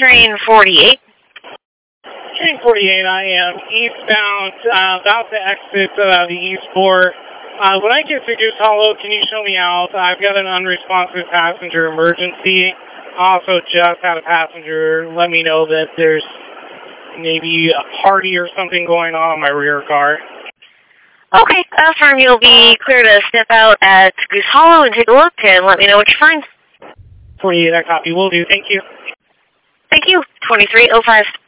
Train 48. Train 48, I am eastbound, about to exit the Eastport. When I get to Goose Hollow, can you show me out? I've got an unresponsive passenger emergency. Also just had a passenger let me know that there's maybe a party or something going on in my rear car. Okay, affirm you'll be clear to step out at Goose Hollow and take a look and let me know what you find. 48, I copy. Will do. Thank you. Thank you. 2305.